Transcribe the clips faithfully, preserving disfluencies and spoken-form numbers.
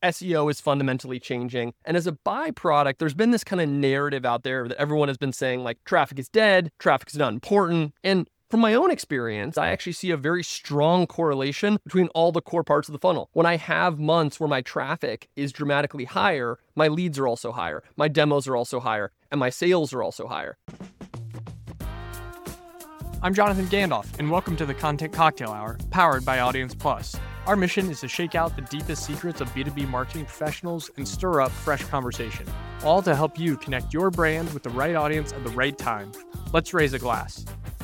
S E O is fundamentally changing. And as a byproduct, there's been this kind of narrative out there that everyone has been saying, like, traffic is dead, traffic is not important. And from my own experience, I actually see a very strong correlation between all the core parts of the funnel. When I have months where my traffic is dramatically higher, my leads are also higher, my demos are also higher, and my sales are also higher. I'm Jonathan Gandalf, and welcome to the Content Cocktail Hour, powered by Audience Plus. Our mission is to shake out the deepest secrets of B two B marketing professionals and stir up fresh conversation, all to help you connect your brand with the right audience at the right time. Let's raise a glass.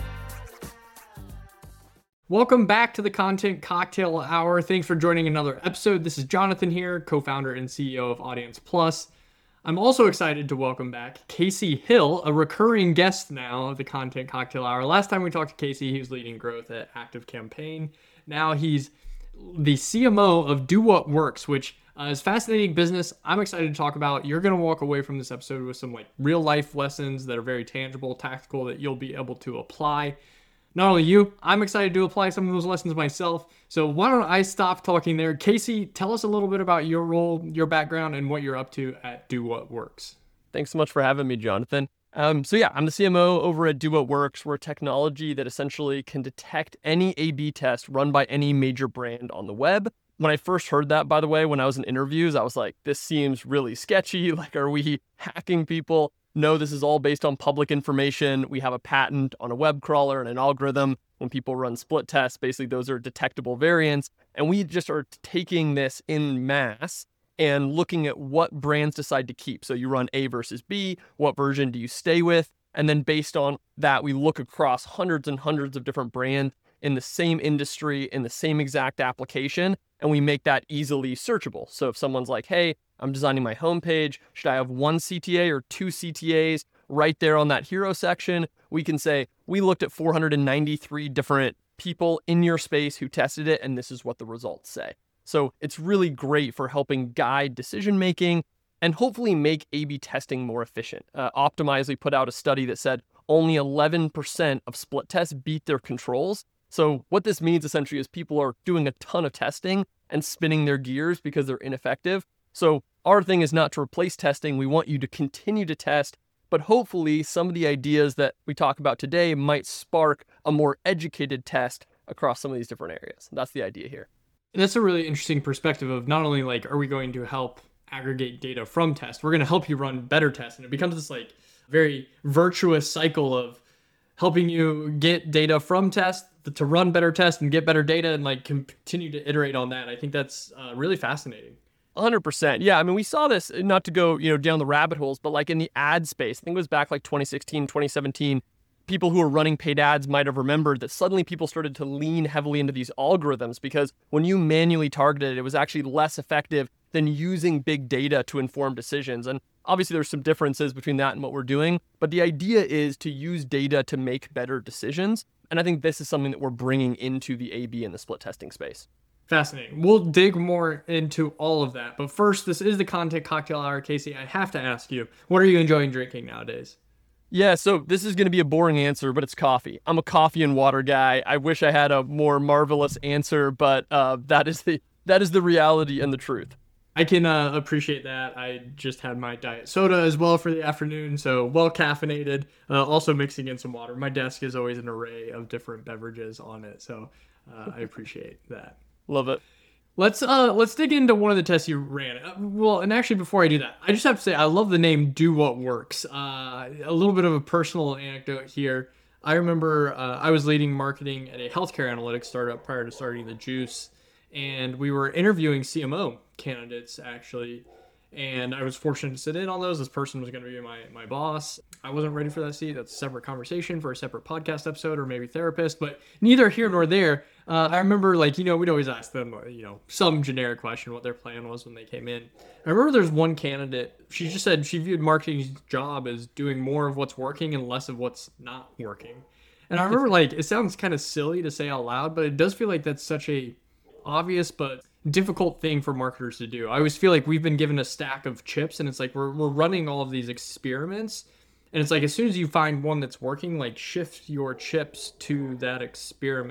Welcome back to the Content Cocktail Hour. Thanks for joining another episode. This is Jonathan here, co-founder and C E O of Audience Plus. I'm also excited to welcome back Casey Hill, a recurring guest now of the Content Cocktail Hour. Last time we talked to Casey, he was leading growth at ActiveCampaign. Now he's the C M O of Do What Works, which uh, is fascinating business. I'm excited to talk about. You're going to walk away from this episode with some like real life lessons that are very tangible, tactical, that you'll be able to apply. Not only you, I'm excited to apply some of those lessons myself. So why don't I stop talking there? Casey, tell us a little bit about your role, your background, and what you're up to at Do What Works. Thanks so much for having me, Jonathan. Um, so yeah, I'm the C M O over at Do What Works. We're a technology that essentially can detect any A B test run by any major brand on the web. When I first heard that, by the way, when I was in interviews, I was like, this seems really sketchy. Like, are we hacking people? No, this is all based on public information. We have a patent on a web crawler and an algorithm. When people run split tests, basically those are detectable variants. And we just are taking this in mass and looking at what brands decide to keep. So you run A versus B, what version do you stay with? And then based on that, we look across hundreds and hundreds of different brands in the same industry, in the same exact application, and we make that easily searchable. So if someone's like, hey, I'm designing my homepage, should I have one C T A or two C T As? Right there on that hero section, we can say, we looked at four hundred ninety-three different people in your space who tested it, and this is what the results say. So it's really great for helping guide decision-making and hopefully make A B testing more efficient. Uh, Optimizely put out a study that said only eleven percent of split tests beat their controls. So what this means essentially is people are doing a ton of testing and spinning their gears because they're ineffective. So our thing is not to replace testing. We want you to continue to test, but hopefully some of the ideas that we talk about today might spark a more educated test across some of these different areas. That's the idea here. And that's a really interesting perspective of not only like, are we going to help aggregate data from tests, we're going to help you run better tests. And it becomes this like very virtuous cycle of helping you get data from tests to run better tests and get better data and like continue to iterate on that. I think that's uh, really fascinating. one hundred percent. Yeah, I mean, we saw this, not to go, you know, down the rabbit holes, but like in the ad space, I think it was back like twenty sixteen, twenty seventeen, people who were running paid ads might have remembered that suddenly people started to lean heavily into these algorithms because when you manually targeted it, it was actually less effective than using big data to inform decisions. And obviously there's some differences between that and what we're doing, but the idea is to use data to make better decisions. And I think this is something that we're bringing into the A B and the split testing space. Fascinating. We'll dig more into all of that. But first, this is the Content Cocktail Hour. Casey, I have to ask you, what are you enjoying drinking nowadays? Yeah, so this is going to be a boring answer, but it's coffee. I'm a coffee and water guy. I wish I had a more marvelous answer, but uh, that is the that is the reality and the truth. I can uh, appreciate that. I just had my diet soda as well for the afternoon, so well caffeinated, uh, also mixing in some water. My desk is always an array of different beverages on it, so uh, I appreciate that. Love it. Let's uh let's dig into one of the tests you ran. Uh, well, and actually before I do that, I just have to say I love the name Do What Works. Uh, a little bit of a personal anecdote here. I remember uh, I was leading marketing at a healthcare analytics startup prior to starting The Juice, and we were interviewing C M O candidates actually, and I was fortunate to sit in on those. This person was going to be my my boss. I wasn't ready for that seat. That's a separate conversation for a separate podcast episode or maybe therapist, but neither here nor there. Uh, I remember, like, you know, we'd always ask them, you know, some generic question, what their plan was when they came in. I remember there's one candidate, she just said she viewed marketing's job as doing more of what's working and less of what's not working. And I remember, like, it sounds kind of silly to say out loud, but it does feel like that's such a obvious but difficult thing for marketers to do. I always feel like we've been given a stack of chips, and it's like we're we're running all of these experiments, and it's like as soon as you find one that's working, like shift your chips to that experiment.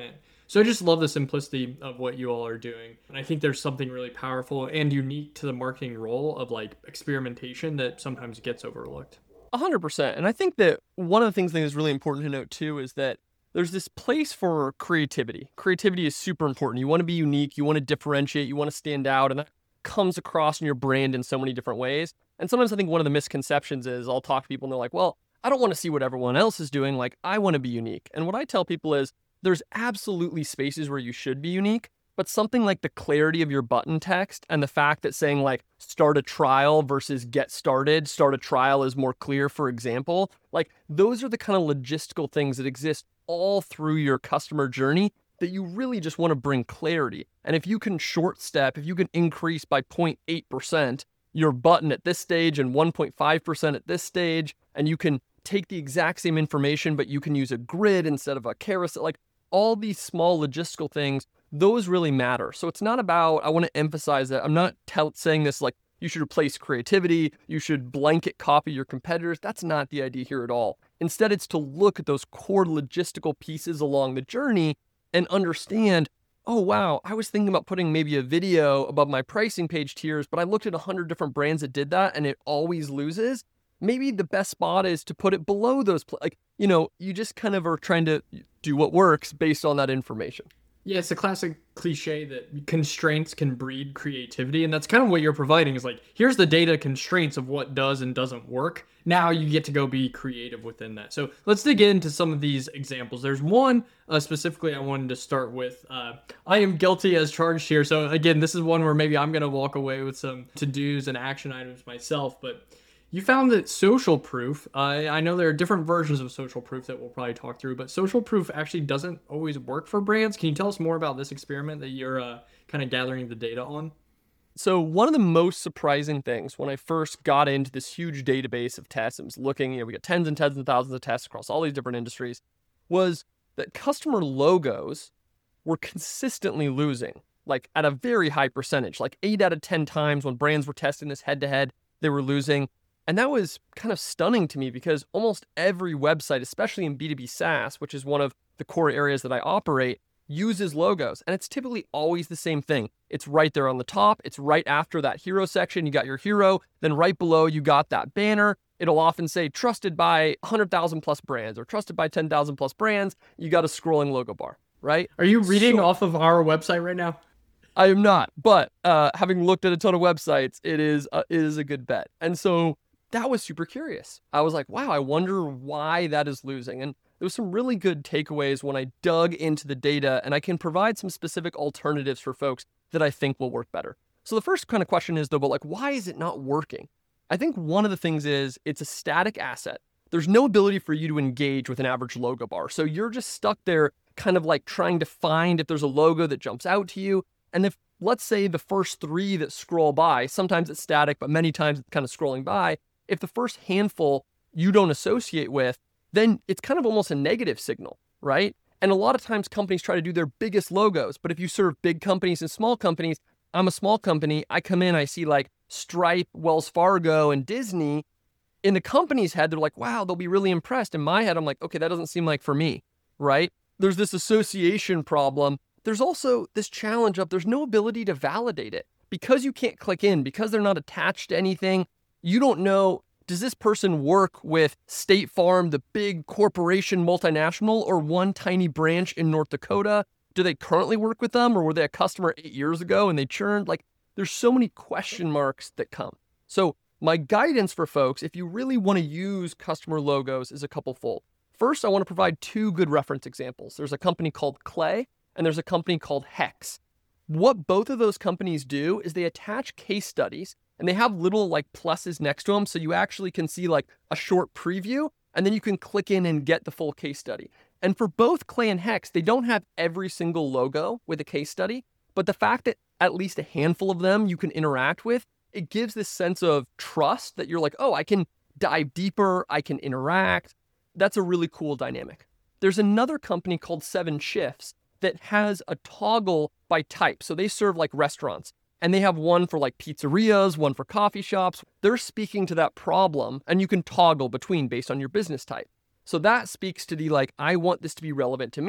So I just love the simplicity of what you all are doing. And I think there's something really powerful and unique to the marketing role of like experimentation that sometimes gets overlooked. A hundred percent. And I think that one of the things that is really important to note too is that there's this place for creativity. Creativity is super important. You want to be unique, you want to differentiate, you want to stand out, and that comes across in your brand in so many different ways. And sometimes I think one of the misconceptions is I'll talk to people and they're like, well, I don't want to see what everyone else is doing. Like, I want to be unique. And what I tell people is there's absolutely spaces where you should be unique, but something like the clarity of your button text and the fact that saying like start a trial versus get started, start a trial is more clear, for example, like those are the kind of logistical things that exist all through your customer journey that you really just want to bring clarity. And if you can short step, if you can increase by zero point eight percent your button at this stage and one point five percent at this stage, and you can take the exact same information, but you can use a grid instead of a carousel, like all these small logistical things, those really matter. So it's not about, I want to emphasize that I'm not tell, saying this like you should replace creativity, you should blanket copy your competitors. That's not the idea here at all. Instead, it's to look at those core logistical pieces along the journey and understand, oh, wow, I was thinking about putting maybe a video above my pricing page tiers, but I looked at a hundred different brands that did that and it always loses. Maybe the best spot is to put it below those, pl- like, you know, you just kind of are trying to do what works based on that information. Yeah, it's a classic cliche that constraints can breed creativity. And that's kind of what you're providing is like, here's the data constraints of what does and doesn't work. Now you get to go be creative within that. So let's dig into some of these examples. There's one uh, specifically I wanted to start with. Uh, I am guilty as charged here. So again, this is one where maybe I'm going to walk away with some to-dos and action items myself. But you found that social proof, uh, I know there are different versions of social proof that we'll probably talk through, but social proof actually doesn't always work for brands. Can you tell us more about this experiment that you're uh, kind of gathering the data on? So one of the most surprising things when I first got into this huge database of tests and was looking, you know, we got tens and tens and thousands of tests across all these different industries, was that customer logos were consistently losing, like at a very high percentage, like eight out of ten times when brands were testing this head to head, they were losing. And that was kind of stunning to me because almost every website, especially in B two B SaaS, which is one of the core areas that I operate, uses logos. And it's typically always the same thing. It's right there on the top. It's right after that hero section. You got your hero. Then right below, you got that banner. It'll often say trusted by one hundred thousand plus brands or trusted by ten thousand plus brands. You got a scrolling logo bar, right? Are you reading So- off of our website right now? I am not, but uh, having looked at a ton of websites, it is, uh, it is a good bet. And so that was super curious. I was like, wow, I wonder why that is losing. And there was some really good takeaways when I dug into the data, and I can provide some specific alternatives for folks that I think will work better. So the first kind of question is though, but like, why is it not working? I think one of the things is it's a static asset. There's no ability for you to engage with an average logo bar. So you're just stuck there kind of like trying to find if there's a logo that jumps out to you. And if, let's say the first three that scroll by, sometimes it's static, but many times it's kind of scrolling by. If the first handful you don't associate with, then it's kind of almost a negative signal, right? And a lot of times companies try to do their biggest logos, but if you serve big companies and small companies, I'm a small company, I come in, I see like Stripe, Wells Fargo, and Disney. In the company's head, they're like, wow, they'll be really impressed. In my head, I'm like, okay, that doesn't seem like for me, right? There's this association problem. There's also this challenge of there's no ability to validate it. Because you can't click in, because they're not attached to anything, you don't know, does this person work with State Farm, the big corporation multinational, or one tiny branch in North Dakota? Do they currently work with them, or were they a customer eight years ago and they churned? Like, there's so many question marks that come. So my guidance for folks, if you really want to use customer logos, is a couple fold. First, I want to provide two good reference examples. There's a company called Clay, and there's a company called Hex. What both of those companies do is they attach case studies, and they have little like pluses next to them. So you actually can see like a short preview, and then you can click in and get the full case study. And for both Clay and Hex, they don't have every single logo with a case study, but the fact that at least a handful of them you can interact with, it gives this sense of trust that you're like, oh, I can dive deeper, I can interact. That's a really cool dynamic. There's another company called Seven Shifts that has a toggle by type. So they serve like restaurants. And they have one for like pizzerias, one for coffee shops. They're speaking to that problem, and you can toggle between based on your business type. So that speaks to the like, I want this to be relevant to me.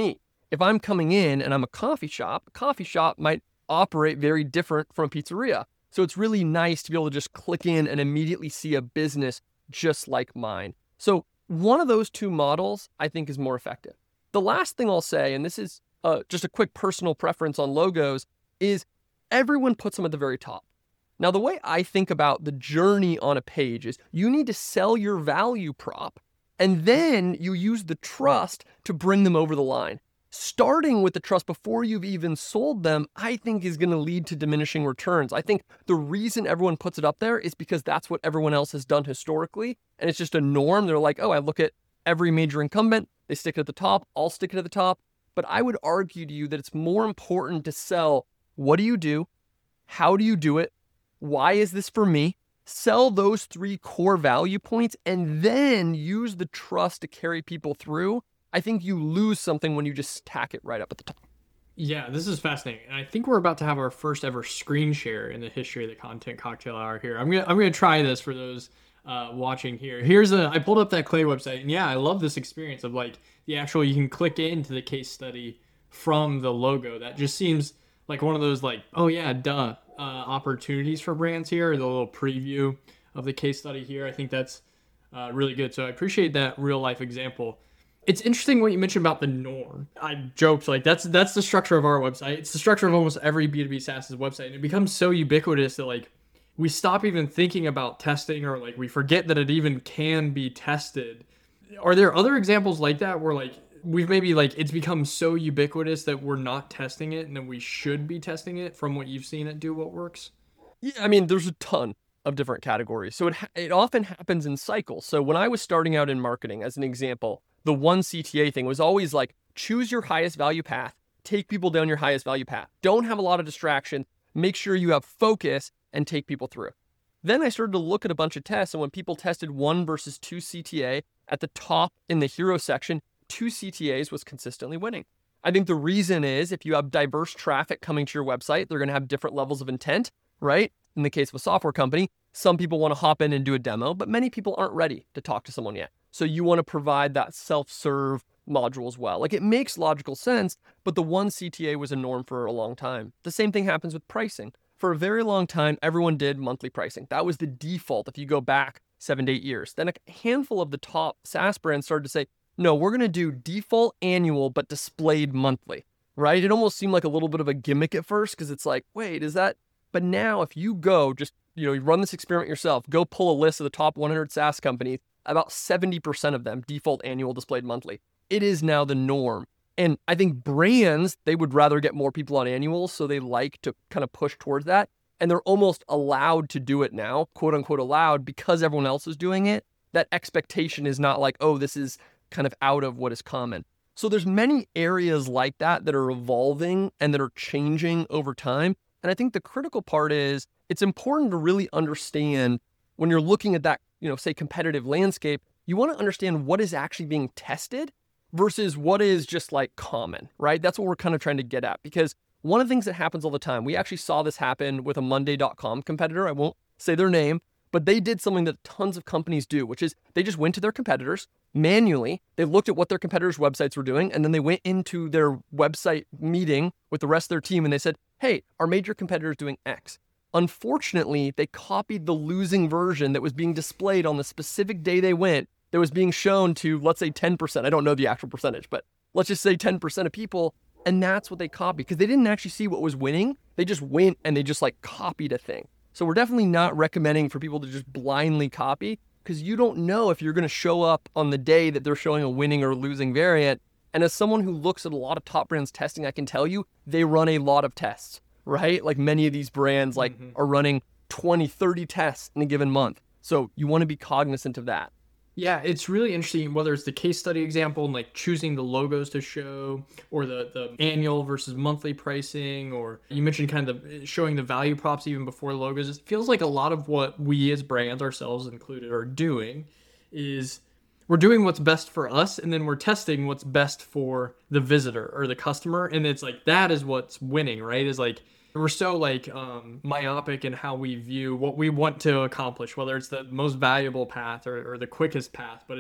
If I'm coming in and I'm a coffee shop, a coffee shop might operate very different from a pizzeria. So it's really nice to be able to just click in and immediately see a business just like mine. So one of those two models I think is more effective. The last thing I'll say, and this is uh, just a quick personal preference on logos, is everyone puts them at the very top. Now, the way I think about the journey on a page is you need to sell your value prop, and then you use the trust to bring them over the line. Starting with the trust before you've even sold them, I think is going to lead to diminishing returns. I think the reason everyone puts it up there is because that's what everyone else has done historically, and it's just a norm. They're like, oh, I look at every major incumbent, they stick it at the top, I'll stick it at the top. But I would argue to you that it's more important to sell, what do you do? How do you do it? Why is this for me? Sell those three core value points and then use the trust to carry people through. I think you lose something when you just tack it right up at the top. Yeah, this is fascinating. And I think we're about to have our first ever screen share in the history of the Content Cocktail Hour here. I'm gonna I'm gonna try this for those uh, watching here. Here's a I pulled up that Clay website, and yeah, I love this experience of like the actual, you can click into the case study from the logo. That just seems like one of those like, oh yeah, duh, uh, opportunities for brands here. The little preview of the case study here. I think that's uh, really good. So I appreciate that real life example. It's interesting what you mentioned about the norm. I joked, like, that's that's the structure of our website. It's the structure of almost every B two B SaaS website. And it becomes so ubiquitous that, like, we stop even thinking about testing, or, like, we forget that it even can be tested. Are there other examples like that where, like, we've maybe, like, it's become so ubiquitous that we're not testing it and then we should be testing it from what you've seen at Do What Works? Yeah, I mean, there's a ton of different categories. So it ha- it often happens in cycles. So when I was starting out in marketing, as an example, the one C T A thing was always like, choose your highest value path, take people down your highest value path. Don't have a lot of distraction. Make sure you have focus and take people through. Then I started to look at a bunch of tests, and when people tested one versus two C T A at the top in the hero section, two C T As was consistently winning. I think the reason is if you have diverse traffic coming to your website, they're going to have different levels of intent, right? In the case of a software company, some people want to hop in and do a demo, but many people aren't ready to talk to someone yet. So you want to provide that self-serve module as well. Like, it makes logical sense, but the one C T A was a norm for a long time. The same thing happens with pricing. For a very long time, everyone did monthly pricing. That was the default if you go back seven to eight years. Then a handful of the top SaaS brands started to say, no, we're going to do default annual, but displayed monthly, right? It almost seemed like a little bit of a gimmick at first, because it's like, wait, is that? But now if you go just, you know, you run this experiment yourself, go pull a list of the top one hundred SaaS companies, about seventy percent of them default annual, displayed monthly. It is now the norm. And I think brands, they would rather get more people on annuals, so they like to kind of push towards that. And they're almost allowed to do it now, quote unquote allowed, because everyone else is doing it. That expectation is not like, oh, this is kind of out of what is common. So there's many areas like that that are evolving and that are changing over time. And I think the critical part is it's important to really understand when you're looking at that, you know, say competitive landscape, you want to understand what is actually being tested versus what is just like common, right? That's what we're kind of trying to get at, because one of the things that happens all the time, we actually saw this happen with a Monday dot com competitor. I won't say their name, but they did something that tons of companies do, which is they just went to their competitors manually. They looked at what their competitors' websites were doing, and then they went into their website meeting with the rest of their team and they said, hey, our major competitor is doing X. Unfortunately, they copied the losing version that was being displayed on the specific day they went, that was being shown to, let's say, ten percent. I don't know the actual percentage, but let's just say ten percent of people. And that's what they copied, because they didn't actually see what was winning. They just went and they just like copied a thing. So we're definitely not recommending for people to just blindly copy, because you don't know if you're going to show up on the day that they're showing a winning or losing variant. And as someone who looks at a lot of top brands testing, I can tell you they run a lot of tests, right? Like many of these brands like mm-hmm. are running twenty, thirty tests in a given month. So you want to be cognizant of that. Yeah, it's really interesting, whether it's the case study example and like choosing the logos to show, or the, the annual versus monthly pricing, or you mentioned kind of the, showing the value props even before logos. It feels like a lot of what we as brands, ourselves included, are doing is we're doing what's best for us, and then we're testing what's best for the visitor or the customer. And it's like, that is what's winning, right? Is like, we're so like um, myopic in how we view what we want to accomplish, whether it's the most valuable path or, or the quickest path. But it's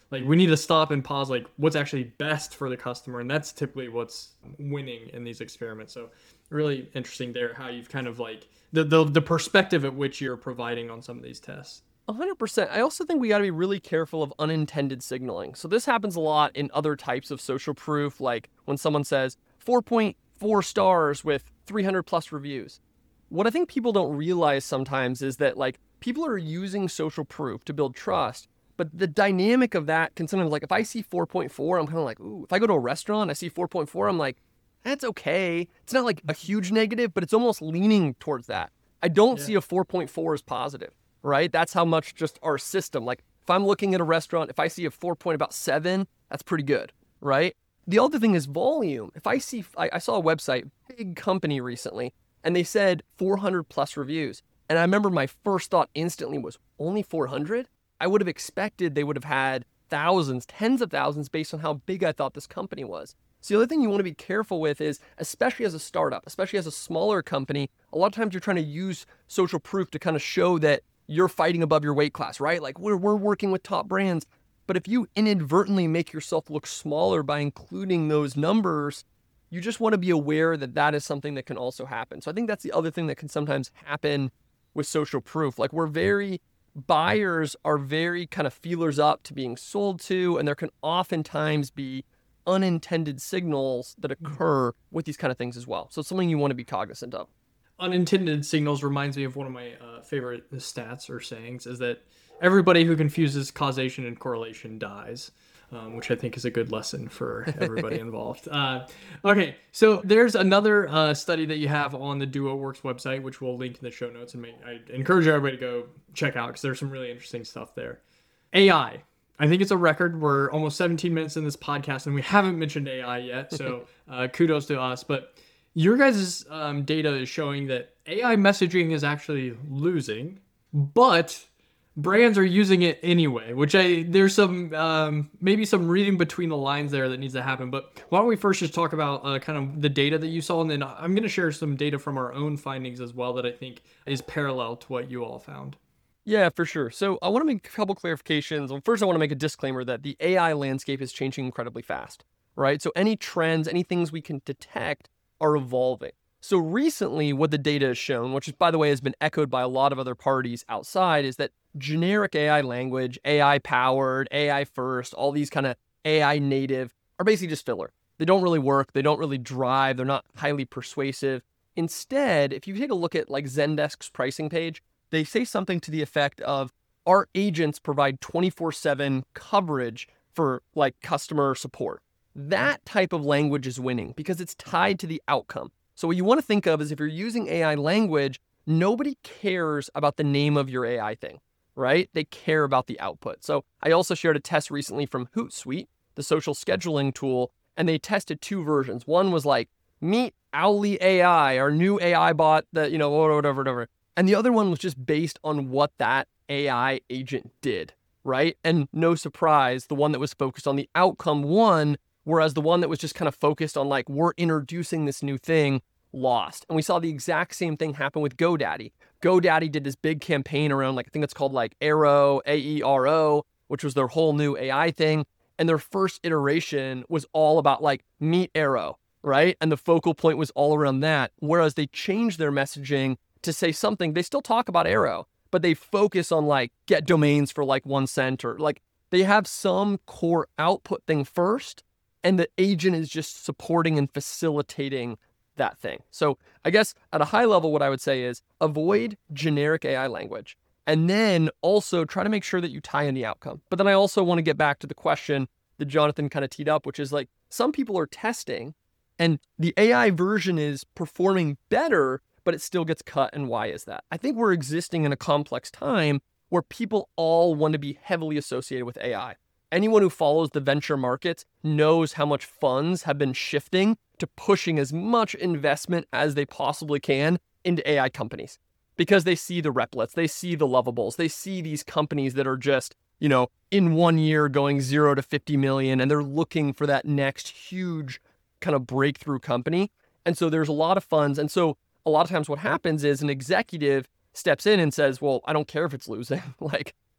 Like we need to stop and pause, like what's actually best for the customer. And that's typically what's winning in these experiments. So really interesting there how you've kind of like the, the, the perspective at which you're providing on some of these tests. one hundred percent. I also think we got to be really careful of unintended signaling. So this happens a lot in other types of social proof, like when someone says four point four stars with three hundred plus reviews. What I think people don't realize sometimes is that like people are using social proof to build trust, but the dynamic of that can sometimes, like if I see four point four, I'm kind of like, ooh, if I go to a restaurant, I see four point four, I'm like, that's okay. It's not like a huge negative, but it's almost leaning towards that. I don't yeah. see a four point four as positive. Right? That's how much just our system, like if I'm looking at a restaurant, if I see a four point about seven, that's pretty good, right? The other thing is volume. If I see, I, I saw a website, big company recently, and they said four hundred plus reviews. And I remember my first thought instantly was only four hundred? I would have expected they would have had thousands, tens of thousands based on how big I thought this company was. So the other thing you want to be careful with is, especially as a startup, especially as a smaller company, a lot of times you're trying to use social proof to kind of show that you're fighting above your weight class, right? Like we're, we're working with top brands. But if you inadvertently make yourself look smaller by including those numbers, you just want to be aware that that is something that can also happen. So I think that's the other thing that can sometimes happen with social proof. Like we're very, buyers are very kind of feelers up to being sold to, and there can oftentimes be unintended signals that occur with these kind of things as well. So it's something you want to be cognizant of. Unintended signals reminds me of one of my uh, favorite stats or sayings is that everybody who confuses causation and correlation dies, um, which I think is a good lesson for everybody involved. Uh, okay, so there's another uh, study that you have on the Do What Works website, which we'll link in the show notes, and make, I encourage everybody to go check out because there's some really interesting stuff there. A I. I think it's a record. We're almost seventeen minutes in this podcast, and we haven't mentioned A I yet, so uh, kudos to us. But your guys' um, data is showing that A I messaging is actually losing, but brands are using it anyway, which I there's some um, maybe some reading between the lines there that needs to happen. But why don't we first just talk about uh, kind of the data that you saw, and then I'm going to share some data from our own findings as well that I think is parallel to what you all found. Yeah, for sure. So I want to make a couple clarifications. Well, first, I want to make a disclaimer that the A I landscape is changing incredibly fast, right? So any trends, any things we can detect are evolving. So recently, what the data has shown, which is, by the way, has been echoed by a lot of other parties outside, is that generic A I language, A I powered, A I first, all these kind of A I native are basically just filler. They don't really work. They don't really drive. They're not highly persuasive. Instead, if you take a look at like Zendesk's pricing page, they say something to the effect of our agents provide twenty-four seven coverage for like customer support. That type of language is winning because it's tied to the outcome. So what you want to think of is if you're using A I language, nobody cares about the name of your A I thing, right? They care about the output. So I also shared a test recently from Hootsuite, the social scheduling tool, and they tested two versions. One was like, meet Owly A I, our new A I bot that, you know, whatever, whatever. And the other one was just based on what that A I agent did, right? And no surprise, the one that was focused on the outcome won, whereas the one that was just kind of focused on like, we're introducing this new thing, lost. And we saw the exact same thing happen with GoDaddy. GoDaddy did this big campaign around like, I think it's called like Aero, A E R O, which was their whole new A I thing. And their first iteration was all about like, meet Aero, right? And the focal point was all around that. Whereas they changed their messaging to say something, they still talk about Aero, but they focus on like, get domains for like one cent or like, they have some core output thing first. And the agent is just supporting and facilitating that thing. So I guess at a high level, what I would say is avoid generic A I language. And then also try to make sure that you tie in the outcome. But then I also want to get back to the question that Jonathan kind of teed up, which is like, some people are testing and the A I version is performing better, but it still gets cut. And why is that? I think we're existing in a complex time where people all want to be heavily associated with A I. Anyone who follows the venture markets knows how much funds have been shifting to pushing as much investment as they possibly can into A I companies because they see the Replets, they see the Lovables, they see these companies that are just, you know, in one year going zero to fifty million, and they're looking for that next huge kind of breakthrough company. And so there's a lot of funds. And so a lot of times what happens is an executive steps in and says, well, I don't care if it's losing. Like,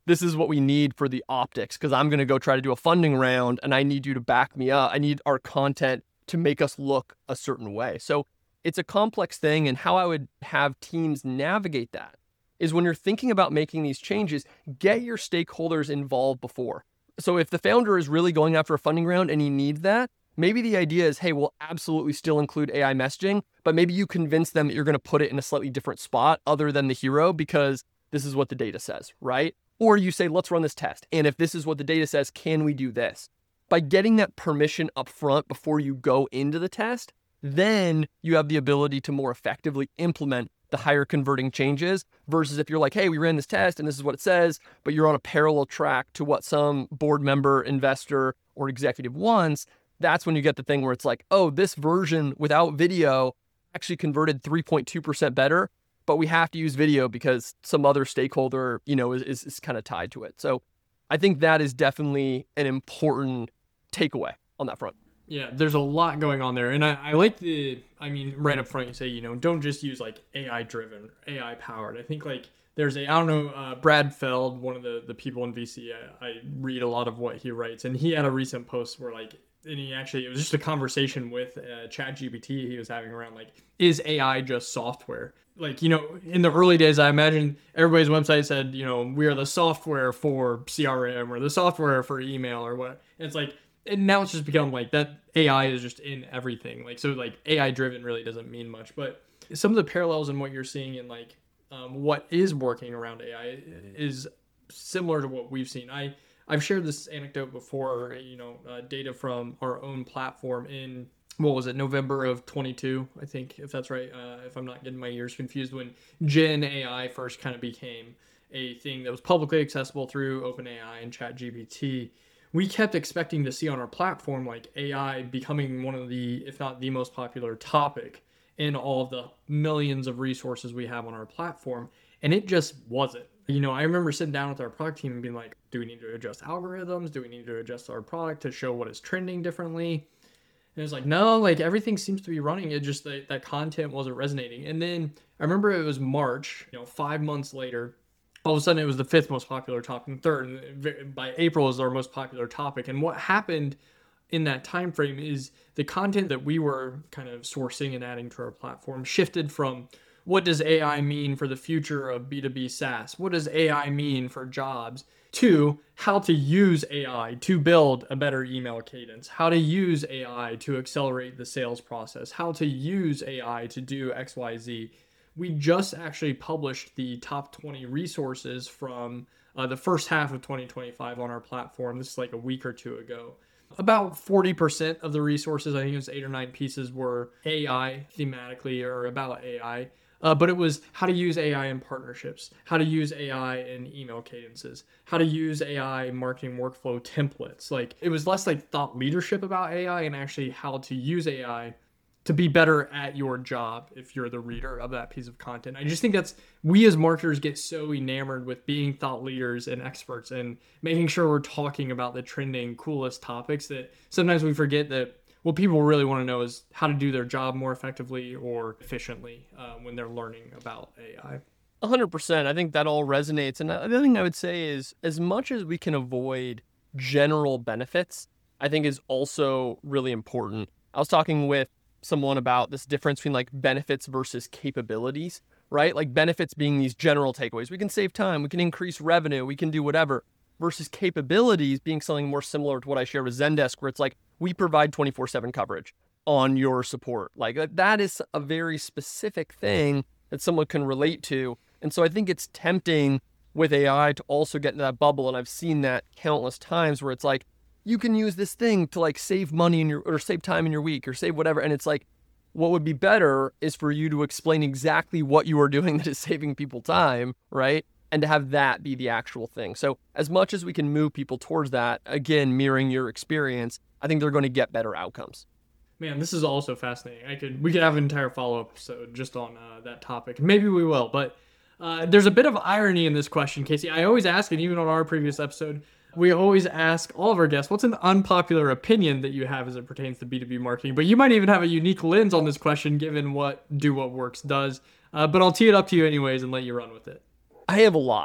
this is what we need for the optics because I'm going to go try to do a funding round and I need you to back me up. I need our content to make us look a certain way. So it's a complex thing. And how I would have teams navigate that is when you're thinking about making these changes, get your stakeholders involved before. So if the founder is really going after a funding round and he needs that, maybe the idea is, hey, we'll absolutely still include A I messaging, but maybe you convince them that you're going to put it in a slightly different spot other than the hero because this is what the data says, right? Or you say, let's run this test. And if this is what the data says, can we do this? By getting that permission up front before you go into the test, then you have the ability to more effectively implement the higher converting changes versus if you're like, hey, we ran this test and this is what it says, but you're on a parallel track to what some board member, investor, or executive wants. That's when you get the thing where it's like, oh, this version without video actually converted three point two percent better, but we have to use video because some other stakeholder, you know, is, is, is kind of tied to it. So I think that is definitely an important takeaway on that front. Yeah, there's a lot going on there. And I, I like the, I mean, right up front, you say, you know, don't just use like A I driven, A I powered. I think like there's a, I don't know, uh, Brad Feld, one of the, the people in V C, I, I read a lot of what he writes. And he had a recent post where like, and he actually, it was just a conversation with uh, ChatGPT he was having around like, is A I just software? Like, you know, in the early days, I imagine everybody's website said, you know, we are the software for C R M or the software for email or what. And it's like, and now it's just become like that A I is just in everything. Like, so like A I driven really doesn't mean much, but some of the parallels in what you're seeing in like um, what is working around A I is similar to what we've seen. I, I've shared this anecdote before, you know, uh, data from our own platform in, what was it, November of twenty-two, I think, if that's right, uh, if I'm not getting my years confused, when Gen A I first kind of became a thing that was publicly accessible through OpenAI and ChatGPT. We kept expecting to see on our platform like A I becoming one of the, if not the most popular topic in all of the millions of resources we have on our platform. And it just wasn't. You know, I remember sitting down with our product team and being like, do we need to adjust algorithms? Do we need to adjust our product to show what is trending differently? And it was like, no, like everything seems to be running. It just, that, that content wasn't resonating. And then I remember it was March, you know, five months later, all of a sudden it was the fifth most popular topic and third. And by April it was our most popular topic. And what happened in that time frame is the content that we were kind of sourcing and adding to our platform shifted from what does A I mean for the future of B two B SaaS? What does A I mean for jobs? To how to use A I to build a better email cadence, how to use A I to accelerate the sales process, how to use A I to do X Y Z. We just actually published the top twenty resources from uh, the first half of twenty twenty-five on our platform. This is like a week or two ago. About forty percent of the resources, I think it was eight or nine pieces, were A I thematically or about A I. Uh, but it was how to use A I in partnerships, how to use A I in email cadences, how to use A I in marketing workflow templates. Like, it was less like thought leadership about A I and actually how to use A I to be better at your job if you're the reader of that piece of content. I just think that's, we as marketers get so enamored with being thought leaders and experts and making sure we're talking about the trending, coolest topics that sometimes we forget that what people really want to know is how to do their job more effectively or efficiently uh, when they're learning about A I. one hundred percent. I think that all resonates. And the other thing I would say is, as much as we can avoid general benefits, I think is also really important. I was talking with someone about this difference between like benefits versus capabilities, right? Like benefits being these general takeaways. We can save time, we can increase revenue, we can do whatever, versus capabilities being something more similar to what I shared with Zendesk, where it's like, we provide twenty-four seven coverage on your support. Like that is a very specific thing that someone can relate to. And so I think it's tempting with A I to also get into that bubble. And I've seen that countless times where it's like, you can use this thing to like save money in your, or save time in your week or save whatever. And it's like, what would be better is for you to explain exactly what you are doing that is saving people time, right? And to have that be the actual thing. So as much as we can move people towards that, again, mirroring your experience, I think they're going to get better outcomes. Man, this is also fascinating. I could we could have an entire follow-up episode just on uh, that topic. Maybe we will, but uh, there's a bit of irony in this question, Casey. I always ask it, even on our previous episode, we always ask all of our guests, what's an unpopular opinion that you have as it pertains to B two B marketing? But you might even have a unique lens on this question, given what Do What Works does. Uh, but I'll tee it up to you anyways and let you run with it. I have a lot.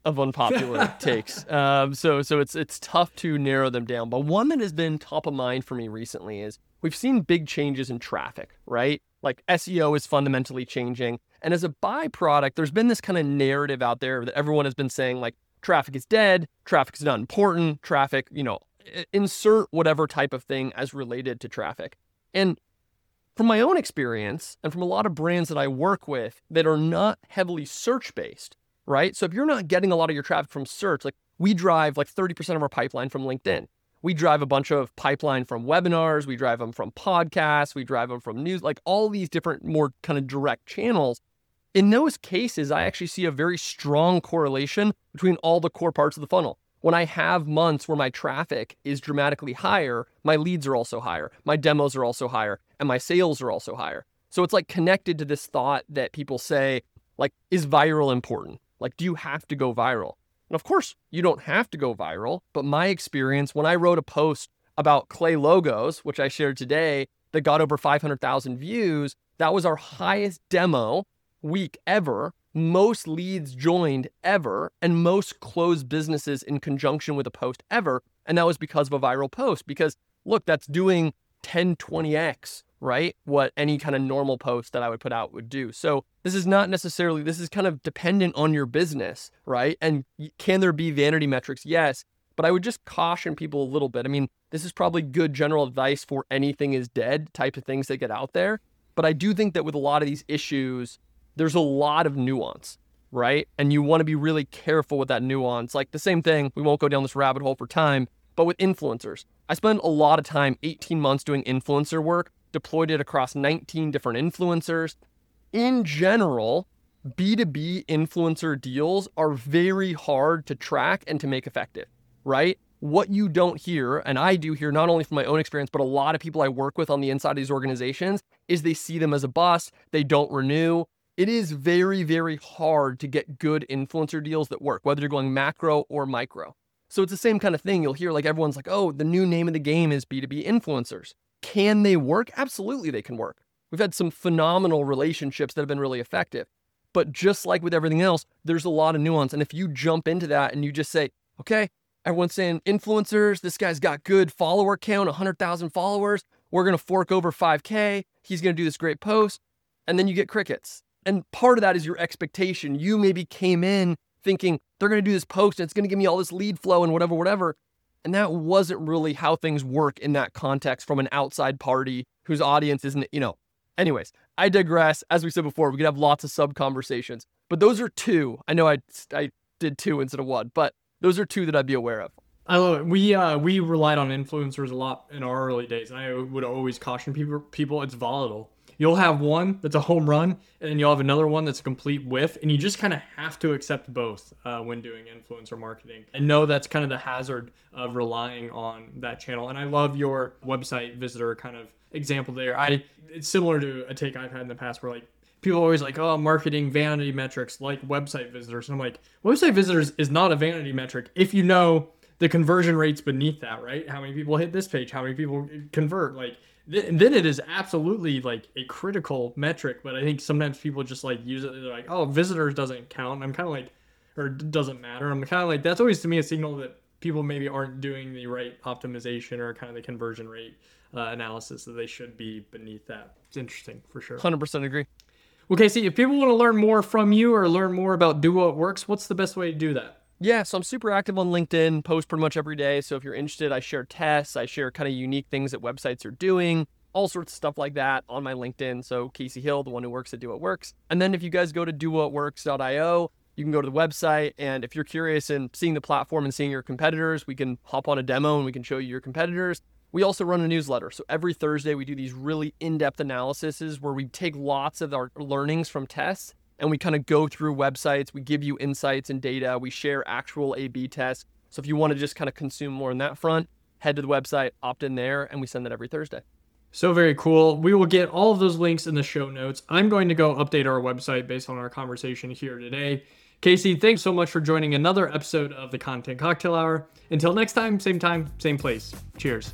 of unpopular takes. Um, so so it's it's tough to narrow them down. But one that has been top of mind for me recently is we've seen big changes in traffic, right? Like S E O is fundamentally changing. And as a byproduct, there's been this kind of narrative out there that everyone has been saying, like, traffic is dead, traffic is not important, traffic, you know, insert whatever type of thing as related to traffic. And from my own experience and from a lot of brands that I work with that are not heavily search-based, right? So if you're not getting a lot of your traffic from search, like we drive like thirty percent of our pipeline from LinkedIn. We drive a bunch of pipeline from webinars. We drive them from podcasts. We drive them from news, like all these different more kind of direct channels. In those cases, I actually see a very strong correlation between all the core parts of the funnel. When I have months where my traffic is dramatically higher, my leads are also higher, my demos are also higher, and my sales are also higher. So it's like connected to this thought that people say, like, is viral important? Like, do you have to go viral? And of course, you don't have to go viral, but my experience when I wrote a post about clay logos, which I shared today, that got over five hundred thousand views, that was our highest demo week ever, most leads joined ever, and most closed businesses in conjunction with a post ever. And that was because of a viral post. Because look, that's doing ten, twenty x, right? What any kind of normal post that I would put out would do. So this is not necessarily, this is kind of dependent on your business, right? And can there be vanity metrics? Yes. But I would just caution people a little bit. I mean, this is probably good general advice for anything is dead type of things that get out there. But I do think that with a lot of these issues, there's a lot of nuance, right? And you want to be really careful with that nuance. Like the same thing, we won't go down this rabbit hole for time, but with influencers. I spent a lot of time, eighteen months doing influencer work, deployed it across nineteen different influencers. In general, B two B influencer deals are very hard to track and to make effective, right? What you don't hear, and I do hear not only from my own experience, but a lot of people I work with on the inside of these organizations, is they see them as a bust, they don't renew. It is very, very hard to get good influencer deals that work, whether you're going macro or micro. So it's the same kind of thing. You'll hear like everyone's like, oh, the new name of the game is B two B influencers. Can they work? Absolutely, they can work. We've had some phenomenal relationships that have been really effective. But just like with everything else, there's a lot of nuance. And if you jump into that and you just say, okay, everyone's saying influencers, this guy's got good follower count, one hundred thousand followers. We're going to fork over five K. He's going to do this great post. And then you get crickets. And part of that is your expectation. You maybe came in thinking they're going to do this post and it's going to give me all this lead flow and whatever, whatever. And that wasn't really how things work in that context from an outside party whose audience isn't, you know. Anyways, I digress. As we said before, we could have lots of sub conversations, but those are two. I know I, I did two instead of one, but those are two that I'd be aware of. I love it. We uh we relied on influencers a lot in our early days, and I would always caution people. People, it's volatile. You'll have one that's a home run, and then you'll have another one that's a complete whiff, and you just kind of have to accept both uh, when doing influencer marketing. And know that's kind of the hazard of relying on that channel. And I love your website visitor kind of example there. I it's similar to a take I've had in the past where like people are always like, oh, marketing vanity metrics like website visitors. And I'm like, website visitors is not a vanity metric if you know the conversion rates beneath that, right? How many people hit this page? How many people convert? Like, then it is absolutely like a critical metric, but I think sometimes people just like use it. They're like, oh, visitors doesn't count. And I'm kind of like, or doesn't matter. I'm kind of like, that's always to me a signal that people maybe aren't doing the right optimization or kind of the conversion rate uh, analysis that they should be beneath that. It's interesting for sure. one hundred percent agree. Well, Casey, if people want to learn more from you or learn more about Do What Works, what's the best way to do that? Yeah, so I'm super active on LinkedIn, post pretty much every day. So if you're interested, I share tests, I share kind of unique things that websites are doing, all sorts of stuff like that on my LinkedIn. So Casey Hill, the one who works at Do What Works. And then if you guys go to do what works dot io, you can go to the website. And if you're curious in seeing the platform and seeing your competitors, we can hop on a demo and we can show you your competitors. We also run a newsletter. So every Thursday, we do these really in-depth analyses where we take lots of our learnings from tests and we kind of go through websites. We give you insights and data. We share actual A B tests. So if you want to just kind of consume more on that front, head to the website, opt in there, and we send that every Thursday. So very cool. We will get all of those links in the show notes. I'm going to go update our website based on our conversation here today. Casey, thanks so much for joining another episode of the Content Cocktail Hour. Until next time, same time, same place. Cheers.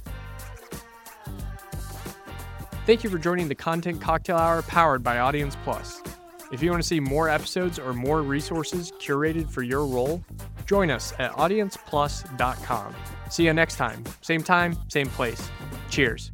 Thank you for joining the Content Cocktail Hour powered by Audience Plus. If you want to see more episodes or more resources curated for your role, join us at audience plus dot com. See you next time. Same time, same place. Cheers.